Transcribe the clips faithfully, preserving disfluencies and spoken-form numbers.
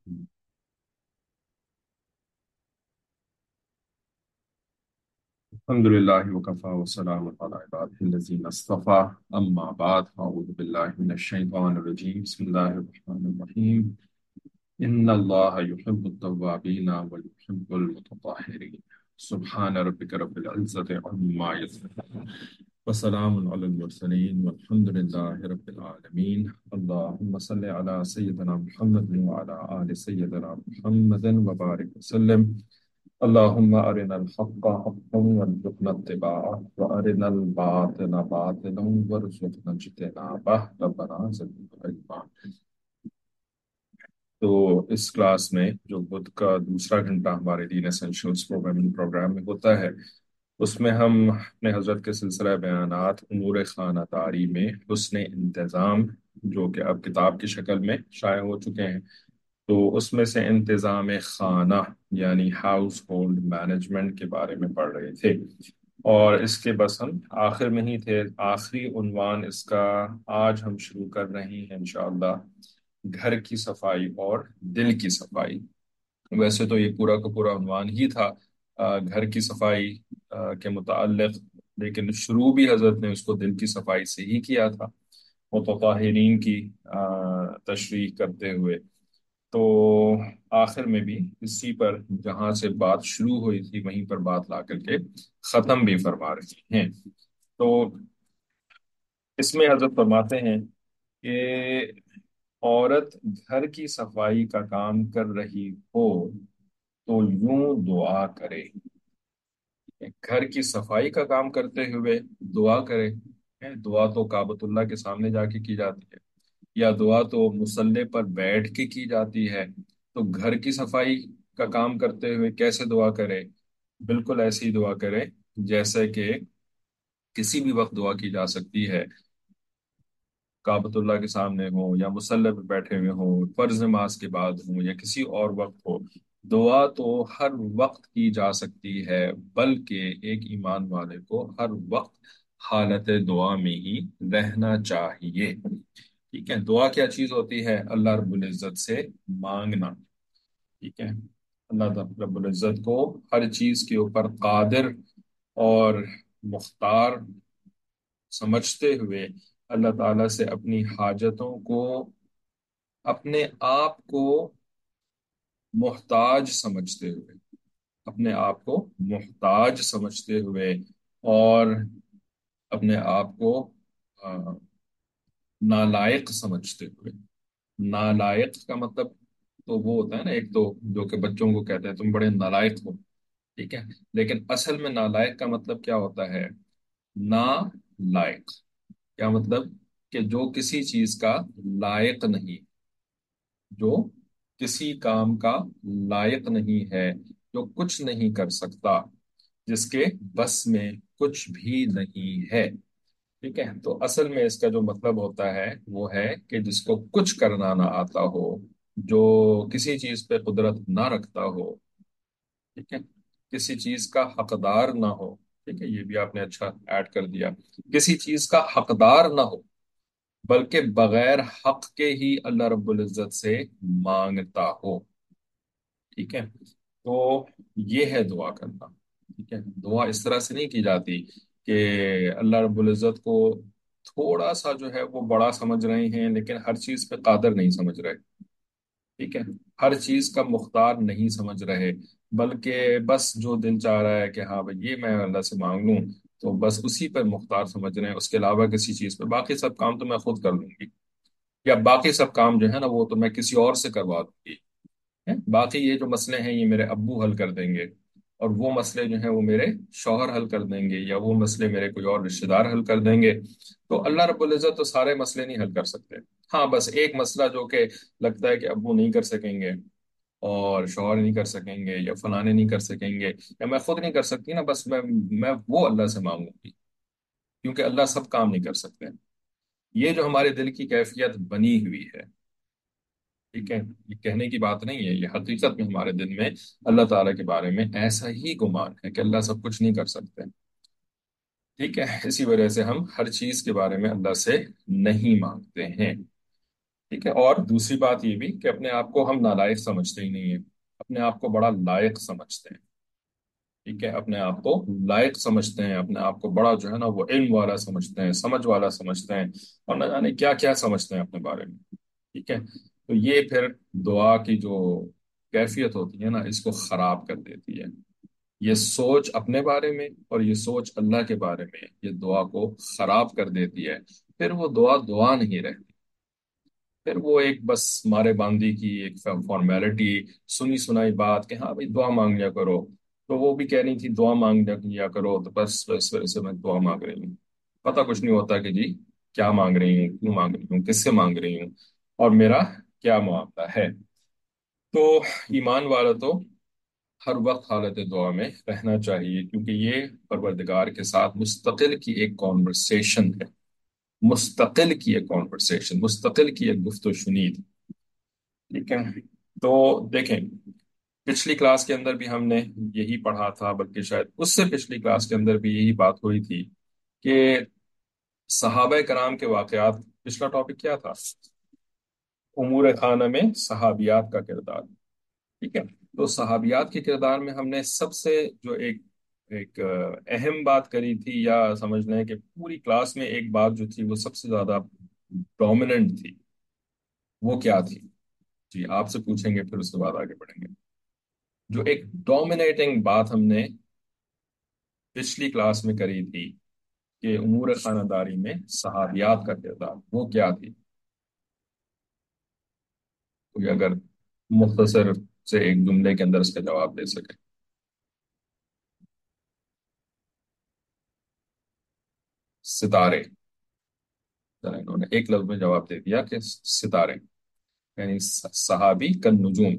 الحمد لله وكفى وسلام على عباده الذين اصطفى أما بعد أعوذ بالله من الشيطان الرجيم بسم الله الرحمن الرحيم إن الله يحب التوابين ويحب المتطهرين سبحان ربك رب العزة عما يصفون وسلام على المرسلين والحمد لله رب العالمين اللهم صل على سيدنا محمد وعلى آل سيدنا محمد وبارك وسلم اللهم أرنا الحق حقا وارزقنا اتباعه وأرنا الباطل باطلا وارزقنا اجتنابه ربنا زدنا علما۔ تو اس کلاس میں جو بدھ کا دوسرا گھنٹہ ہمارے دین اسینشلس پروگرامنگ پروگرام میں ہوتا ہے، اس میں ہم اپنے حضرت کے سلسلہ بیانات امور خانہ داری میں حسن انتظام، جو کہ اب کتاب کی شکل میں شائع ہو چکے ہیں، تو اس میں سے انتظام خانہ یعنی ہاؤس ہولڈ مینجمنٹ کے بارے میں پڑھ رہے تھے، اور اس کے بس ہم آخر میں ہی تھے۔ آخری عنوان اس کا آج ہم شروع کر رہے ہیں انشاءاللہ، گھر کی صفائی اور دل کی صفائی۔ ویسے تو یہ پورا کا پورا عنوان ہی تھا آ، گھر کی صفائی آ، کے متعلق، لیکن شروع بھی حضرت نے اس کو دل کی صفائی سے ہی کیا تھا، متطہرین کی آ، تشریح کرتے ہوئے۔ تو آخر میں بھی اسی پر جہاں سے بات شروع ہوئی تھی وہیں پر بات لا کر کے ختم بھی فرما رہی ہیں۔ تو اس میں حضرت فرماتے ہیں کہ عورت گھر کی صفائی کا کام کر رہی ہو تو یوں دعا کرے، گھر کی صفائی کا کام کرتے ہوئے دعا کرے۔ دعا تو کعبۃ اللہ کے سامنے جا کے کی جاتی ہے، یا دعا تو مصلی پر بیٹھ کے کی جاتی ہے، تو گھر کی صفائی کا کام کرتے ہوئے کیسے دعا کرے؟ بالکل ایسی دعا کرے جیسے کہ کسی بھی وقت دعا کی جا سکتی ہے، کعبۃ اللہ کے سامنے ہو یا مصلی پہ بیٹھے ہوئے ہوں، فرض نماز کے بعد ہوں یا کسی اور وقت ہو، دعا تو ہر وقت کی جا سکتی ہے، بلکہ ایک ایمان والے کو ہر وقت حالت دعا میں ہی رہنا چاہیے۔ ٹھیک ہے، دعا کیا چیز ہوتی ہے؟ اللہ رب العزت سے مانگنا۔ ٹھیک ہے، اللہ رب العزت کو ہر چیز کے اوپر قادر اور مختار سمجھتے ہوئے اللہ تعالیٰ سے اپنی حاجتوں کو، اپنے آپ کو محتاج سمجھتے ہوئے، اپنے آپ کو محتاج سمجھتے ہوئے اور اپنے آپ کو آ، نالائق سمجھتے ہوئے۔ نالائق کا مطلب تو وہ ہوتا ہے نا، ایک تو جو کہ بچوں کو کہتے ہیں تم بڑے نالائق ہو، ٹھیک ہے، لیکن اصل میں نالائق کا مطلب کیا ہوتا ہے؟ نا لائق، کیا مطلب؟ کہ جو کسی چیز کا لائق نہیں، جو کسی کام کا لائق نہیں ہے، جو کچھ نہیں کر سکتا، جس کے بس میں کچھ بھی نہیں ہے۔ ٹھیک ہے، تو اصل میں اس کا جو مطلب ہوتا ہے وہ ہے کہ جس کو کچھ کرنا نہ آتا ہو، جو کسی چیز پہ قدرت نہ رکھتا ہو، ٹھیک ہے، کسی چیز کا حقدار نہ ہو۔ ٹھیک ہے، یہ بھی آپ نے اچھا ایڈ کر دیا، کسی چیز کا حقدار نہ ہو بلکہ بغیر حق کے ہی اللہ رب العزت سے مانگتا ہو۔ ٹھیک ہے، تو یہ ہے دعا کرنا۔ ٹھیک ہے، دعا اس طرح سے نہیں کی جاتی کہ اللہ رب العزت کو تھوڑا سا جو ہے وہ بڑا سمجھ رہے ہیں لیکن ہر چیز پہ قادر نہیں سمجھ رہے۔ ٹھیک ہے، ہر چیز کا مختار نہیں سمجھ رہے، بلکہ بس جو دل چاہ رہا ہے کہ ہاں بھائی یہ میں اللہ سے مانگ لوں، تو بس اسی پر مختار سمجھ رہے ہیں، اس کے علاوہ کسی چیز پہ باقی سب کام تو میں خود کر لوں گی، یا باقی سب کام جو ہے نا وہ تو میں کسی اور سے کروا دوں گی۔ ہیں؟ باقی یہ جو مسئلے ہیں یہ میرے ابو حل کر دیں گے، اور وہ مسئلے جو ہیں وہ میرے شوہر حل کر دیں گے، یا وہ مسئلے میرے کوئی اور رشتہ دار حل کر دیں گے۔ تو اللہ رب العزت تو سارے مسئلے نہیں حل کر سکتے، ہاں بس ایک مسئلہ جو کہ لگتا ہے کہ ابو نہیں کر سکیں گے اور شوہر نہیں کر سکیں گے یا فلانے نہیں کر سکیں گے یا میں خود نہیں کر سکتی نا، بس میں میں وہ اللہ سے مانگوں گی، کیونکہ اللہ سب کام نہیں کر سکتے۔ یہ جو ہمارے دل کی کیفیت بنی ہوئی ہے، ٹھیک ہے، یہ کہنے کی بات نہیں ہے، یہ حقیقت میں ہمارے دل میں اللہ تعالیٰ کے بارے میں ایسا ہی گمان ہے کہ اللہ سب کچھ نہیں کر سکتے۔ ٹھیک ہے، اسی وجہ سے ہم ہر چیز کے بارے میں اللہ سے نہیں مانگتے ہیں۔ ٹھیک ہے، اور دوسری بات یہ بھی کہ اپنے آپ کو ہم نالائق سمجھتے ہی نہیں ہیں، اپنے آپ کو بڑا لائق سمجھتے ہیں۔ ٹھیک ہے، اپنے آپ کو لائق سمجھتے ہیں، اپنے آپ کو بڑا جو ہے نا وہ علم والا سمجھتے ہیں، سمجھ والا سمجھتے ہیں، اور نہ جانے کیا کیا سمجھتے ہیں اپنے بارے میں۔ ٹھیک ہے، تو یہ پھر دعا کی جو کیفیت ہوتی ہے نا اس کو خراب کر دیتی ہے۔ یہ سوچ اپنے بارے میں اور یہ سوچ اللہ کے بارے میں یہ دعا کو خراب کر دیتی ہے، پھر وہ دعا دعا نہیں رہتی، پھر وہ ایک بس مارے باندھی کی ایک فارمیلٹی، سنی سنائی بات کہ ہاں بھائی دعا مانگ لیا کرو، تو وہ بھی کہہ رہی تھی دعا مانگ لیا کرو، تو بس اس وجہ سے میں دعا مانگ رہی ہوں، پتہ کچھ نہیں ہوتا کہ جی کیا مانگ رہی ہوں، کیوں مانگ رہی ہوں، کس سے مانگ رہی ہوں، اور میرا کیا معاملہ ہے۔ تو ایمان والا تو ہر وقت حالت دعا میں رہنا چاہیے، کیونکہ یہ پروردگار کے ساتھ مستقل کی ایک کانورسیشن ہے، مستقل کی ایک کانورسیشن، مستقل کی ایک گفت و شنید۔ ٹھیک ہے، تو دیکھیں پچھلی کلاس کے اندر بھی ہم نے یہی پڑھا تھا، بلکہ شاید اس سے پچھلی کلاس کے اندر بھی یہی بات ہوئی تھی کہ صحابہ کرام کے واقعات، پچھلا ٹاپک کیا تھا؟ امور خانہ میں صحابیات کا کردار۔ ٹھیک ہے، تو صحابیات کے کردار میں ہم نے سب سے جو ایک ایک اہم بات کری تھی، یا سمجھ لیں کہ پوری کلاس میں ایک بات جو تھی وہ سب سے زیادہ ڈومیننٹ تھی، وہ کیا تھی؟ جی آپ سے پوچھیں گے پھر اس کے بعد آگے بڑھیں گے۔ جو ایک ڈومینیٹنگ بات ہم نے پچھلی کلاس میں کری تھی کہ امور خانہ داری میں صحابیات کا کردار، وہ کیا تھی؟ کوئی اگر مختصر سے ایک جملے کے اندر اس کا جواب دے سکے۔ ستارے، انہوں نے ایک لفظ میں جواب دے دیا کہ ستارے، یعنی صحابی کن نجوم،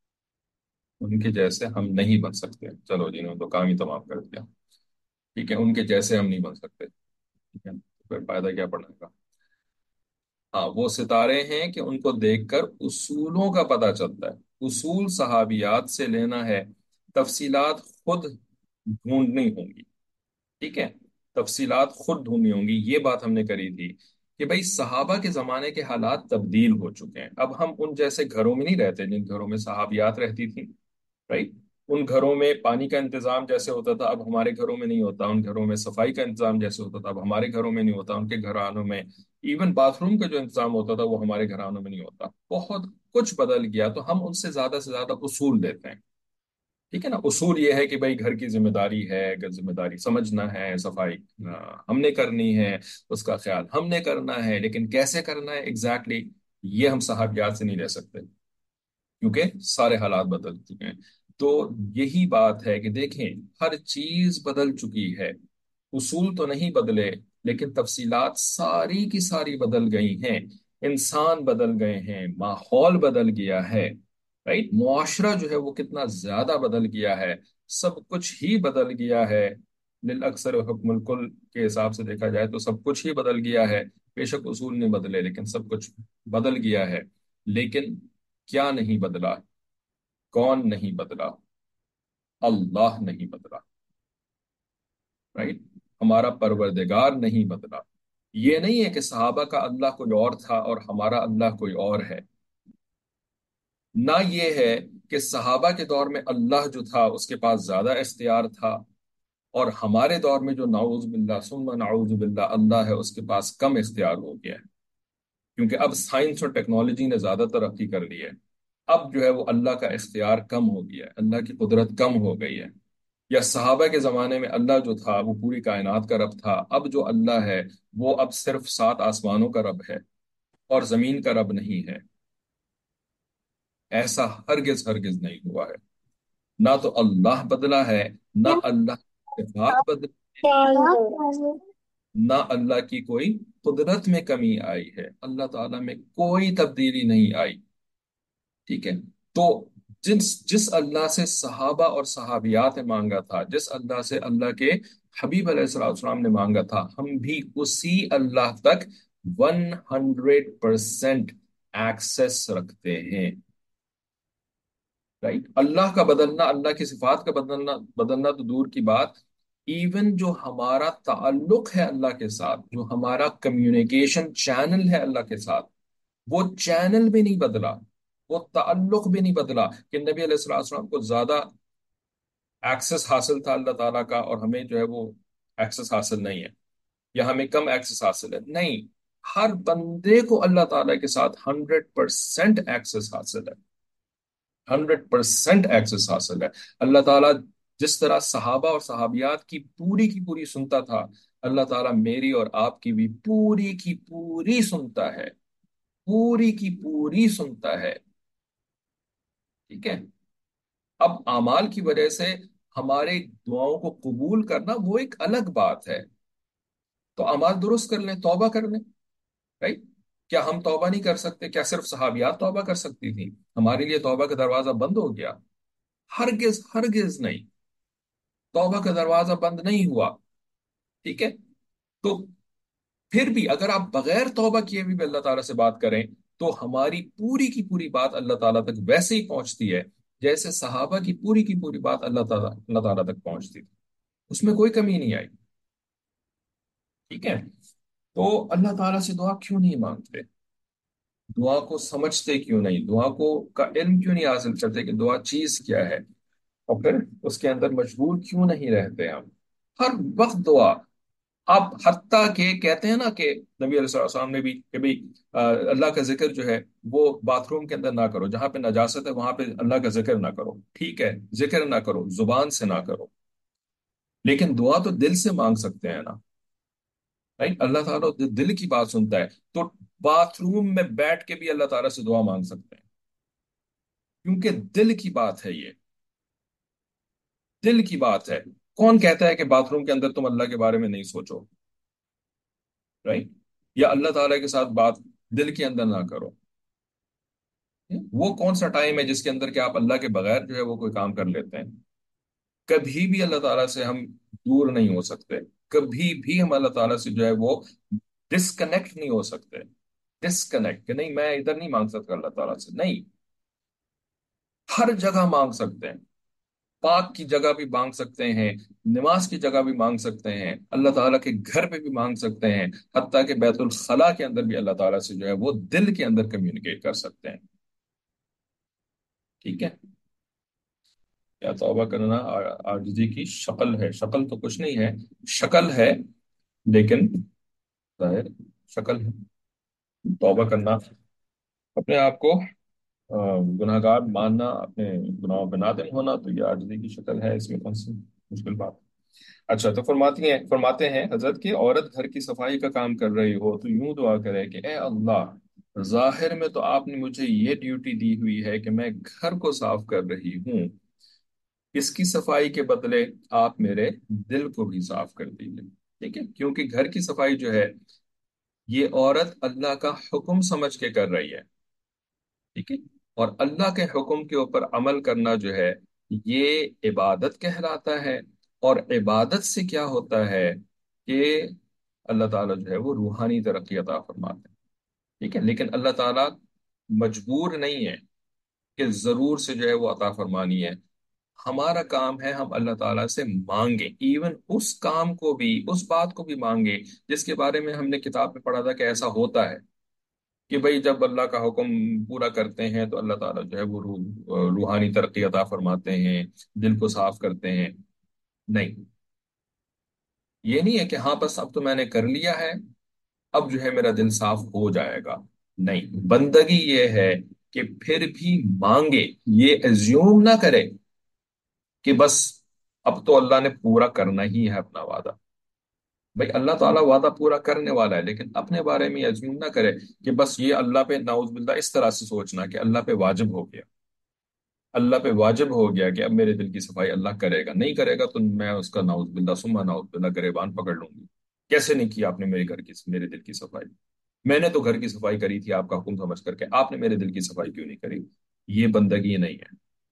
ان کے جیسے ہم نہیں بن سکتے، چلو جی انہوں نے تو کام ہی تمام کر دیا۔ ٹھیک ہے، ان کے جیسے ہم نہیں بن سکتے، ٹھیک ہے، تو پھر فائدہ کیا پڑنے کا؟ ہاں وہ ستارے ہیں کہ ان کو دیکھ کر اصولوں کا پتہ چلتا ہے، اصول صحابیات سے لینا ہے، تفصیلات خود ڈھونڈنی ہوں گی۔ ٹھیک ہے، تفصیلات خود ڈھونڈنی ہوں گی، یہ بات ہم نے کری تھی کہ بھائی صحابہ کے زمانے کے حالات تبدیل ہو چکے ہیں، اب ہم ان جیسے گھروں میں نہیں رہتے جن گھروں میں صحابیات رہتی تھیں، رائٹ؟ ان گھروں میں پانی کا انتظام جیسے ہوتا تھا اب ہمارے گھروں میں نہیں ہوتا، ان گھروں میں صفائی کا انتظام جیسے ہوتا تھا اب ہمارے گھروں میں نہیں ہوتا، ان کے گھرانوں میں ایون باتھ روم کا جو انتظام ہوتا تھا وہ ہمارے گھرانوں میں نہیں ہوتا، بہت کچھ بدل گیا، تو ہم ان سے زیادہ سے زیادہ اصول دیتے ہیں۔ ٹھیک ہے نا، اصول یہ ہے کہ بھائی گھر کی ذمہ داری ہے، اگر ذمہ داری سمجھنا ہے، صفائی آ، ہم نے کرنی ہے، اس کا خیال ہم نے کرنا ہے، لیکن کیسے کرنا ہے ایگزیکٹلی یہ ہم صحابیات سے نہیں لے سکتے، کیونکہ سارے حالات بدل چکے ہیں۔ تو یہی بات ہے کہ دیکھیں ہر چیز بدل چکی ہے، اصول تو نہیں بدلے لیکن تفصیلات ساری کی ساری بدل گئی ہیں، انسان بدل گئے ہیں، ماحول بدل گیا ہے، رائٹ؟ معاشرہ جو ہے وہ کتنا زیادہ بدل گیا ہے، سب کچھ ہی بدل گیا ہے، للاکثر حکم الکل کے حساب سے دیکھا جائے تو سب کچھ ہی بدل گیا ہے، بے شک اصول نہیں بدلے لیکن سب کچھ بدل گیا ہے، لیکن کیا نہیں بدلا؟ کون نہیں بدلا؟ اللہ نہیں بدلا، رائٹ؟ ہمارا پروردگار نہیں بدلا۔ یہ نہیں ہے کہ صحابہ کا اللہ کوئی اور تھا اور ہمارا اللہ کوئی اور ہے، نہ یہ ہے کہ صحابہ کے دور میں اللہ جو تھا اس کے پاس زیادہ اختیار تھا، اور ہمارے دور میں جو نعوذ باللہ ثم نعوذ باللہ اللہ ہے اس کے پاس کم اختیار ہو گیا ہے، کیونکہ اب سائنس اور ٹیکنالوجی نے زیادہ ترقی کر لی ہے، اب جو ہے وہ اللہ کا اختیار کم ہو گیا ہے، اللہ کی قدرت کم ہو گئی ہے۔ یا صحابہ کے زمانے میں اللہ جو تھا وہ پوری کائنات کا رب تھا، اب جو اللہ ہے وہ اب صرف سات آسمانوں کا رب ہے اور زمین کا رب نہیں ہے، ایسا ہرگز ہرگز نہیں ہوا ہے، نہ تو اللہ بدلا ہے، نہ اللہ کی صفات بدلی ہے، نہ اللہ کی کوئی قدرت میں کمی آئی ہے، اللہ تعالیٰ میں کوئی تبدیلی نہیں آئی۔ ٹھیک ہے، تو جس جس اللہ سے صحابہ اور صحابیات نے مانگا تھا، جس اللہ سے اللہ کے حبیب علیہ السلام والسلام نے مانگا تھا، ہم بھی اسی اللہ تک ون ہنڈریڈ پرسینٹ ایکسس رکھتے ہیں، رائٹ؟ اللہ کا بدلنا، اللہ کی صفات کا بدلنا بدلنا تو دور کی بات، ایون جو ہمارا تعلق ہے اللہ کے ساتھ، جو ہمارا کمیونیکیشن چینل ہے اللہ کے ساتھ، वो चैनल भी नहीं बदला, वो ताल्लुक भी नहीं बदला कि नबी अलैहिस्सलाम को ज्यादा एक्सेस हासिल था अल्लाह ताला का और हमें जो है वो एक्सेस हासिल नहीं है, या हमें कम एक्सेस हासिल है। नहीं, हर बंदे को अल्लाह ताला के साथ हंड्रेड परसेंट एक्सेस हासिल है, हंड्रेड परसेंट एक्सेस हासिल है। अल्लाह ताला जिस तरह सहाबा और सहाबियात की पूरी की पूरी सुनता था, अल्लाह ताला मेरी और आपकी भी पूरी की पूरी सुनता है, पूरी की पूरी सुनता है। ठीक है। अब अमाल की वजह से हमारे दुआओं को कबूल करना वो एक अलग बात है। तो अमाल दुरुस्त कर लें, तौबा कर लें। राइट। क्या हम तौबा नहीं कर सकते? क्या सिर्फ सहाबियात तौबा कर सकती थी? हमारे लिए तौबा का दरवाजा बंद हो गया? हरगिज हरगिज नहीं, तौबा का दरवाजा बंद नहीं हुआ। ठीक है। तो फिर भी अगर आप बगैर तौबा किए भी अल्लाह ताला से बात करें, तो हमारी पूरी की पूरी बात अल्लाह ताला तक वैसे ही पहुंचती है जैसे सहाबा की पूरी की पूरी बात अल्लाह ताला अल्लाह ताला तक पहुंचती थी। उसमें कोई कमी नहीं आई। ठीक है। तो अल्लाह ताला से दुआ क्यों नहीं मांगते? दुआ को समझते क्यों नहीं? दुआ को का इल्म क्यों नहीं हासिल करते कि दुआ चीज क्या है? और फिर उसके अंदर मशगूल क्यों नहीं रहते हम? हर वक्त दुआ। आप हत्ता के कहते हैं ना कि नबी अलैहिस्सलाम ने भी कि भाई अ, अल्लाह का जिक्र जो है वो बाथरूम के अंदर ना करो, जहां पे नजासत है वहां पे अल्लाह का जिक्र ना करो। ठीक है, जिक्र ना करो, जुबान से ना करो, लेकिन दुआ तो दिल से मांग सकते हैं ना। राइट। अल्लाह ताला तो दिल की बात सुनता है। तो बाथरूम में बैठ के भी अल्लाह ताला से दुआ मांग सकते हैं, क्योंकि दिल की बात है ये, दिल की बात है। कौन कहता है कि बाथरूम के अंदर तुम अल्लाह के बारे में नहीं सोचो? राइट। या अल्लाह ताला के साथ बात दिल के अंदर ना करो? वो कौन सा टाइम है जिसके अंदर कि आप अल्लाह के बगैर जो है वो कोई काम कर लेते हैं? कभी भी अल्लाह ताला से हम दूर नहीं हो सकते, कभी भी हम अल्लाह ताला से जो है वो डिस्कनेक्ट नहीं हो सकते। डिस्कनेक्ट कि नहीं मैं इधर नहीं मांग सकता अल्लाह ताला से, नहीं, हर जगह मांग सकते हैं। पाक की जगह भी मांग सकते हैं, नमाज की जगह भी मांग सकते हैं, अल्लाह ताला के घर पे भी मांग सकते हैं, हत्ता कि बैतुल खला के अंदर भी अल्लाह ताला से जो है वो दिल के अंदर कम्युनिकेट कर सकते हैं। ठीक है। या तौबा करना आ- आजिजी की शक्ल है? शक्ल तो कुछ नहीं है, शक्ल है, लेकिन जाहिर शक्ल है। तौबा करना, अपने आप को अ, गुनाहगार मानना, अपने गुनाहों पे नादिम होना, तो ये आजिजी की शक्ल है। इसमें कौन सी मुश्किल बात? अच्छा, तो फरमाती हैं फरमाते हैं हजरत की औरत घर की सफाई का काम कर रही हो तो यूं दुआ करे कि ए अल्लाह, जाहिर में तो आपने मुझे ये ड्यूटी दी हुई है कि मैं घर को साफ कर रही हूँ, इसकी सफाई के बदले आप मेरे दिल को भी साफ कर दीजिए। ठीक है, क्योंकि घर की सफाई जो है ये औरत अल्लाह का हुक्म समझ के कर रही है। ठीक है। और अल्लाह के हुक्म के ऊपर अमल करना जो है ये इबादत कहलाता है। और इबादत से क्या होता है कि अल्लाह ताला जो है वो रूहानी तरक्की अता फरमाते हैं। ठीक है, लेकिन अल्लाह ताला मजबूर नहीं है कि जरूर से जो है वो अता फरमानी है। हमारा काम है हम अल्लाह ताला से मांगे, इवन उस काम को भी, उस बात को भी मांगे जिसके बारे में हमने किताब में पढ़ा था कि ऐसा होता है कि भाई जब अल्लाह का हुक्म पूरा करते हैं तो अल्लाह ताला जो है वो रूह रूहानी तरक्की अता फरमाते हैं, दिल को साफ करते हैं। नहीं, ये नहीं है कि हाँ बस अब तो मैंने कर लिया है, अब जो है मेरा दिल साफ हो जाएगा। नहीं, बंदगी ये है कि फिर भी मांगे, ये एज्यूम ना करे कि बस अब तो अल्लाह ने पूरा करना ही है अपना वादा। भाई अल्लाह ताला वादा पूरा करने वाला है, लेकिन अपने बारे में अज्यूम ना करे कि बस ये अल्लाह पे, नाउजुबिल्लाह, इस तरह से सोचना कि अल्लाह पे वाजिब हो गया, अल्लाह पे वाजिब हो गया कि अब मेरे दिल की सफाई अल्लाह करेगा। नहीं करेगा तो मैं उसका नाउजुबिल्लाह सुम्मा नाउजुबिल्लाह गिरेबान पकड़ लूंगी। कैसे नहीं किया आपने मेरे घर की, मेरे दिल की सफाई? मैंने तो घर की सफाई करी थी आपका हुक्म समझ करके, आपने मेरे दिल की सफाई क्यों नहीं करी? ये बंदगी नहीं है,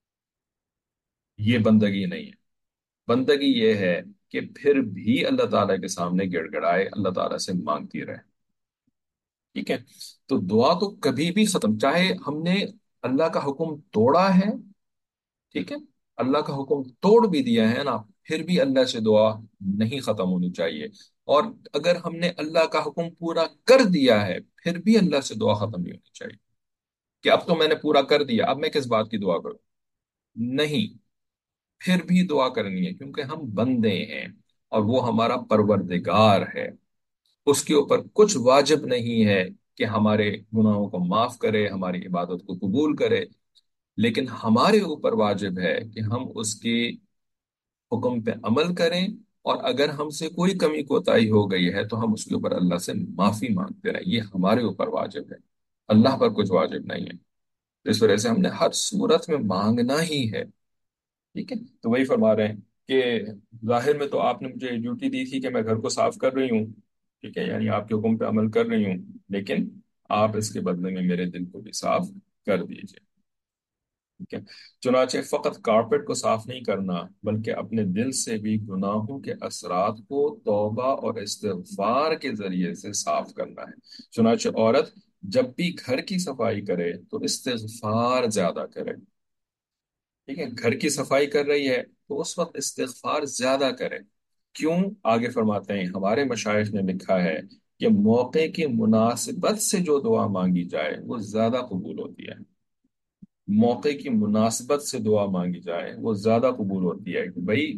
ये बंदगी नहीं है। बंदगी ये है कि फिर भी अल्लाह ताला के सामने गिड़गिड़ाए, अल्लाह ताला से मांगती रहे। ठीक है। तो दुआ तो कभी भी खत्म, चाहे हमने अल्लाह का हुक्म तोड़ा है, ठीक है, اللہ کا حکم توڑ بھی دیا ہے نا، پھر بھی اللہ سے دعا نہیں ختم ہونی چاہیے۔ اور اگر ہم نے اللہ کا حکم پورا کر دیا ہے پھر بھی اللہ سے دعا ختم نہیں ہونی چاہیے کہ اب تو میں نے پورا کر دیا، اب میں کس بات کی دعا کروں؟ نہیں، پھر بھی دعا کرنی ہے کیونکہ ہم بندے ہیں اور وہ ہمارا پروردگار ہے۔ اس کے اوپر کچھ واجب نہیں ہے کہ ہمارے گناہوں کو معاف کرے، ہماری عبادت کو قبول کرے، لیکن ہمارے اوپر واجب ہے کہ ہم اس کی حکم پہ عمل کریں، اور اگر ہم سے کوئی کمی کوتاہی ہو گئی ہے تو ہم اس کے اوپر اللہ سے معافی مانگتے رہیں، یہ ہمارے اوپر واجب ہے، اللہ پر کچھ واجب نہیں ہے۔ تو اس وجہ سے ہم نے ہر صورت میں مانگنا ہی ہے، ٹھیک ہے؟ تو وہی فرما رہے ہیں کہ ظاہر میں تو آپ نے مجھے ڈیوٹی دی تھی کہ میں گھر کو صاف کر رہی ہوں، ٹھیک ہے، یعنی آپ کے حکم پہ عمل کر رہی ہوں، لیکن آپ اس کے بدلے میں میرے دل کو بھی صاف کر دیجئے، ٹھیک ہے؟ چنانچہ فقط کارپیٹ کو صاف نہیں کرنا بلکہ اپنے دل سے بھی گناہوں کے اثرات کو توبہ اور استغفار کے ذریعے سے صاف کرنا ہے۔ چنانچہ عورت جب بھی گھر کی صفائی کرے تو استغفار زیادہ کرے، ٹھیک ہے؟ گھر کی صفائی کر رہی ہے تو اس وقت استغفار زیادہ کرے۔ کیوں؟ آگے فرماتے ہیں ہمارے مشائخ نے لکھا ہے کہ موقع کی مناسبت سے جو دعا مانگی جائے وہ زیادہ قبول ہوتی ہے۔ موقع کی مناسبت سے دعا مانگی جائے وہ زیادہ قبول ہوتی ہے کہ بھائی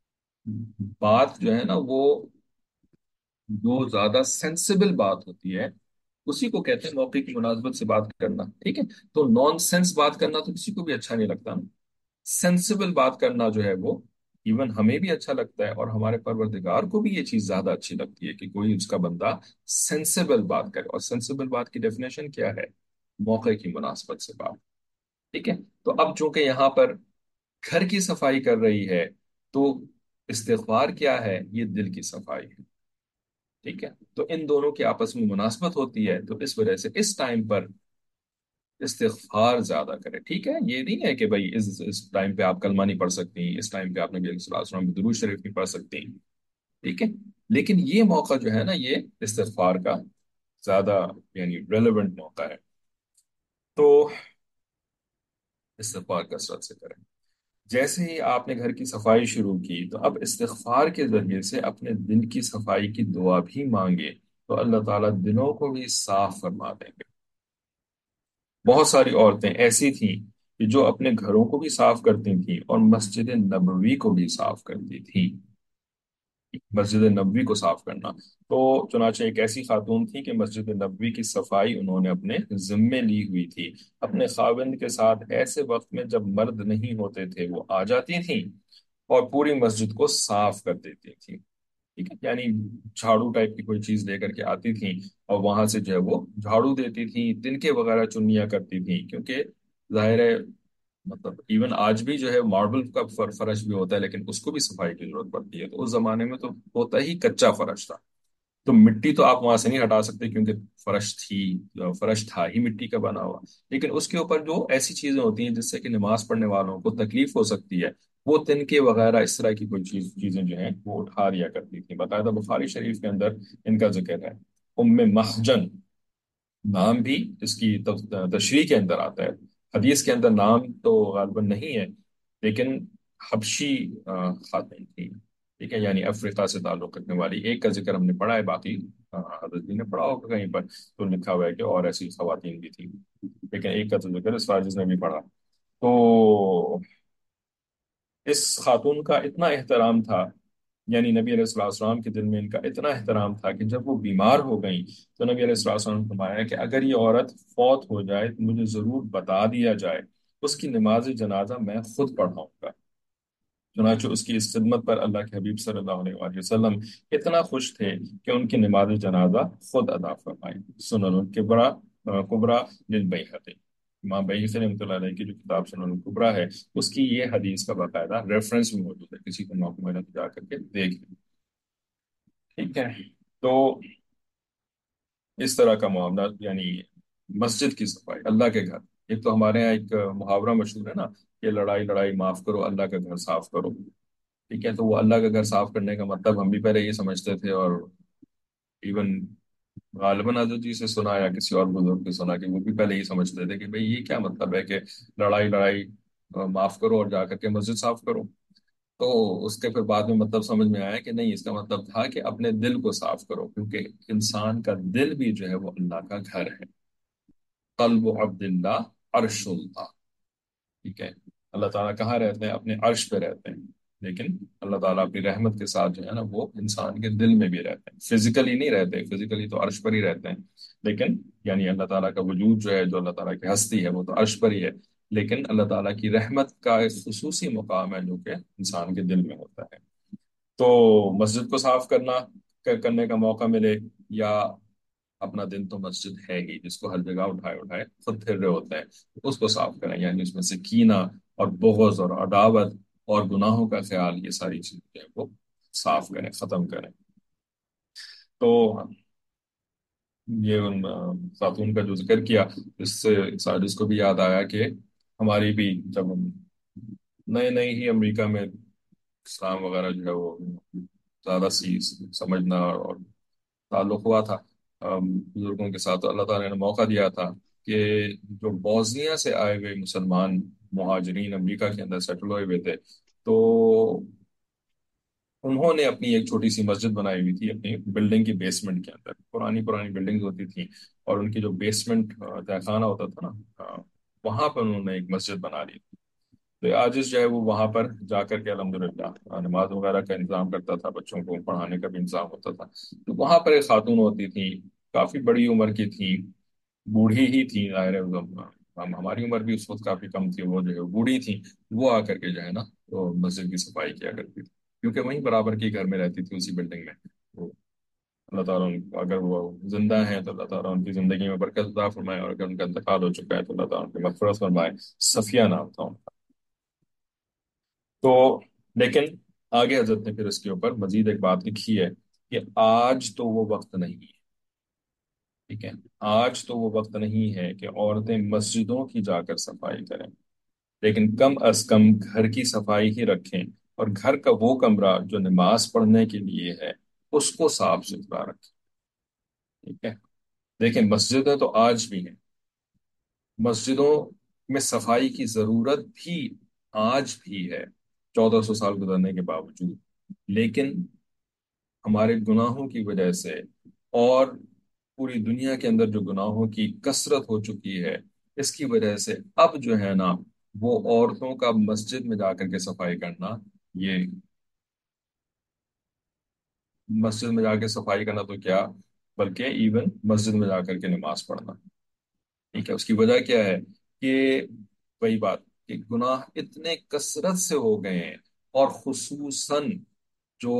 بات جو ہے نا وہ جو زیادہ سینسیبل بات ہوتی ہے اسی کو کہتے ہیں موقع کی مناسبت سے بات کرنا، ٹھیک ہے؟ تو نان سینس بات کرنا تو کسی کو بھی اچھا نہیں لگتا نا، سینسیبل بات کرنا جو ہے وہ ایون ہمیں بھی اچھا لگتا ہے، اور ہمارے پروردگار کو بھی یہ چیز زیادہ اچھی لگتی ہے کہ کوئی اس کا بندہ سینسیبل بات کرے، اور سینسیبل بات کی ڈیفینیشن کیا ہے؟ موقع کی مناسبت سے بات، ٹھیک ہے؟ تو اب چونکہ یہاں پر گھر کی صفائی کر رہی ہے تو استغفار کیا ہے؟ یہ دل کی صفائی ہے، ٹھیک ہے؟ تو ان دونوں کی آپس میں مناسبت ہوتی ہے، تو اس وجہ سے اس ٹائم پر استغفار زیادہ کرے، ٹھیک ہے؟ یہ نہیں ہے کہ بھائی اس اس ٹائم پہ آپ کلمہ نہیں پڑھ سکتی، اس ٹائم پہ آپ نبی علیہ الصلوۃ والسلام پہ درود شریف نہیں پڑھ سکتی، ٹھیک ہے؟ لیکن یہ موقع جو ہے نا یہ استغفار کا زیادہ یعنی ریلیونٹ موقع ہے، تو استغفار کثرت سے کریں۔ جیسے ہی آپ نے گھر کی صفائی شروع کی تو اب استغفار کے ذریعے سے اپنے دل کی صفائی کی دعا بھی مانگے تو اللہ تعالیٰ دلوں کو بھی صاف فرما دیں گے۔ بہت ساری عورتیں ایسی تھیں کہ جو اپنے گھروں کو بھی صاف کرتی تھیں اور مسجد نبوی کو بھی صاف کرتی تھیں، مسجد نبوی کو صاف کرنا۔ تو چنانچہ ایک ایسی خاتون تھی کہ مسجد نبوی کی صفائی انہوں نے اپنے ذمے لی ہوئی تھی، اپنے خاوند کے ساتھ ایسے وقت میں جب مرد نہیں ہوتے تھے وہ آ جاتی تھیں اور پوری مسجد کو صاف کر دیتی تھیں، ٹھیک ہے؟ یعنی جھاڑو ٹائپ کی کوئی چیز لے کر کے آتی تھیں اور وہاں سے جو ہے وہ جھاڑو دیتی تھیں، تنکے وغیرہ چنیاں کرتی تھیں، کیونکہ ظاہر ہے مطلب ایون آج بھی جو ہے ماربل کا فر- فرش بھی ہوتا ہے لیکن اس کو بھی صفائی کی ضرورت پڑتی ہے، تو اس زمانے میں تو ہوتا ہی کچا فرش تھا، تو مٹی تو آپ وہاں سے نہیں ہٹا سکتے کیونکہ فرش تھی، فرش تھا ہی مٹی کا بنا ہوا، لیکن اس کے اوپر جو ایسی چیزیں ہوتی ہیں جس سے کہ نماز پڑھنے والوں کو تکلیف ہو سکتی ہے، وہ تنکے وغیرہ اس طرح کی کوئی چیز چیزیں جو ہیں وہ اٹھا دیا کرتی تھی۔ باقاعدہ بخاری شریف کے اندر ان کا ذکر ہے، ام محجن نام بھی اس کی تف- تشریح کے اندر آتا ہے، حدیث کے اندر نام تو غالباً نہیں ہے، لیکن حبشی آ، خاتون تھی، ٹھیک ہے؟ یعنی افریقہ سے تعلق رکھنے والی، ایک کا ذکر ہم نے پڑھا ہے، باقی آ، حضرت جی نے پڑھا ہوگا کہیں پر تو لکھا ہوا ہے کہ اور ایسی خواتین بھی تھیں، لیکن ایک کا تو ذکر اس راجز نے بھی پڑھا۔ تو اس خاتون کا اتنا احترام تھا، یعنی نبی علیہ الصلوۃ والسلام کے دل میں ان کا اتنا احترام تھا کہ جب وہ بیمار ہو گئیں تو نبی علیہ الصلوۃ والسلام نے فرمایا کہ اگر یہ عورت فوت ہو جائے تو مجھے ضرور بتا دیا جائے، اس کی نماز جنازہ میں خود پڑھاؤں گا۔ چنانچہ اس کی اس خدمت پر اللہ کے حبیب صلی اللہ علیہ وآلہ وسلم اتنا خوش تھے کہ ان کی نماز جنازہ خود ادا فرمائی۔ سنن الکبریٰ کبریٰ للبیہقی، امام بیہقی رحمۃ اللہ علیہ کی جو کتاب سنن الکبریٰ ہے اس کی یہ حدیث کا باقاعدہ ریفرنس بھی موجود ہے، کسی کو موقع ملے تو جا کر کے دیکھ لیں، ٹھیک ہے؟ تو اس طرح کا معاملہ یعنی مسجد کی صفائی، اللہ کے گھر، ایک تو ہمارے یہاں ایک محاورہ مشہور ہے نا کہ لڑائی لڑائی معاف کرو اللہ کا گھر صاف کرو، ٹھیک ہے؟ تو وہ اللہ کا گھر صاف کرنے کا مطلب ہم بھی پہلے یہ سمجھتے تھے، اور ایون غالباً حضرت جی سے سنا یا کسی اور بزرگ سے سنا کہ وہ بھی پہلے یہ سمجھتے تھے کہ بھئی یہ کیا مطلب ہے کہ لڑائی لڑائی अ, माफ करो और जा करके मस्जिद साफ करो। तो उसके फिर बाद में मतलब समझ में आया कि नहीं, इसका मतलब था कि अपने दिल को साफ करो, क्योंकि इंसान का दिल भी जो है वो अल्लाह का घर है। कल्ब अब्दिल्ला अर्शुल्लाह। ठीक है। अल्लाह ताला कहाँ रहते हैं? अपने अर्श पे रहते हैं। लेकिन अल्लाह ताला अपनी रहमत के साथ जो है ना, वो इंसान के दिल में भी रहते हैं। फिजिकली नहीं रहते, फिजिकली तो अर्श पर ही रहते हैं। लेकिन यानी अल्लाह ताला का वजूद जो है, जो अल्लाह ताला की हस्ती है, वो तो अर्श पर ही है। लेकिन अल्लाह ताला की रहमत का एक खुसूसी मुकाम है जो कि इंसान के दिल में होता है। तो मस्जिद को साफ करना कर, करने का मौका मिले, या अपना दिन तो मस्जिद है ही जिसको हर जगह उठाए उठाए खुद फिर रहे होते हैं, तो उसको साफ करें। यानी उसमें से कीना और बुग़्ज़ और अदावत और गुनाहों का ख्याल, ये सारी चीजें वो साफ करें, खत्म करें। तो ये उन अ, खातून का जो जिक्र किया, इससे इस हादिस को भी याद आया कि हमारी भी जब हम नए नए ही अमेरिका में इस्लाम वगैरह जो है वो ज्यादा सी समझना और ताल्लुक हुआ था अम, बुजुर्गों के साथ, तो अल्लाह ताला ने मौका दिया था कि जो बोस्निया से आए हुए मुसलमान मुहाजिरीन अमेरिका के अंदर सेटल हुए हुए थे, तो उन्होंने अपनी एक छोटी सी मस्जिद बनाई हुई थी अपनी बिल्डिंग की बेसमेंट के अंदर। पुरानी पुरानी बिल्डिंग्स होती थी, और उनकी जो बेसमेंट तहखाना होता था ना, वहां पर उन्होंने एक मस्जिद बना ली। तो आजिज जो है वो वहां पर जाकर के अल्हम्दुलिल्लाह नमाज वगैरह का इंतजाम करता था, बच्चों को पढ़ाने का भी इंतजाम होता था। तो वहां पर एक खातून होती थी, काफी बड़ी उम्र की थी, बूढ़ी ही थी ज़ाहिर है। हम हम- हमारी उम्र भी उस वक्त काफी कम थी, वो जो है बूढ़ी थी। वो आकर के जो है ना, तो मस्जिद की सफाई किया करती थी, क्योंकि वहीं बराबर के घर में रहती थी, उसी बिल्डिंग में। तो अल्लाह ताला उन- अगर वो जिंदा हैं तो अल्लाह ताला उनकी जिंदगी में बरकत अता फरमाए, और अगर उनका इंतकाल हो चुका है तो अल्लाह ताला उनकी मग़फ़िरत फरमाए। सफिया नाम था उनका। तो लेकिन आगे हजरत ने फिर इसके ऊपर मजीद एक बात लिखी है कि आज तो वो वक्त नहीं है। ठीक है। आज तो वो वक्त नहीं है कि औरतें मस्जिदों की जाकर सफाई करें, लेकिन कम अज कम घर की सफाई ही रखें, और घर का वो कमरा जो नमाज पढ़ने के लिए है उसको साफ सुथरा रखें। ठीक है। देखें, मस्जिदें तो आज भी हैं, मस्जिदों में सफाई की जरूरत भी आज भी है, चौदह सौ साल गुजरने के बावजूद। लेकिन हमारे गुनाहों की वजह से, और पूरी दुनिया के अंदर जो गुनाहों की कसरत हो चुकी है, इसकी वजह से अब जो है ना, वो औरतों का मस्जिद में जाकर के सफाई करना, ये मस्जिद में जाकर सफाई करना तो क्या, बल्कि इवन मस्जिद में जाकर के नमाज पढ़ना। ठीक है। उसकी वजह क्या है कि वही बात कि गुनाह इतने कसरत से हो गए हैं, और खुसूसन जो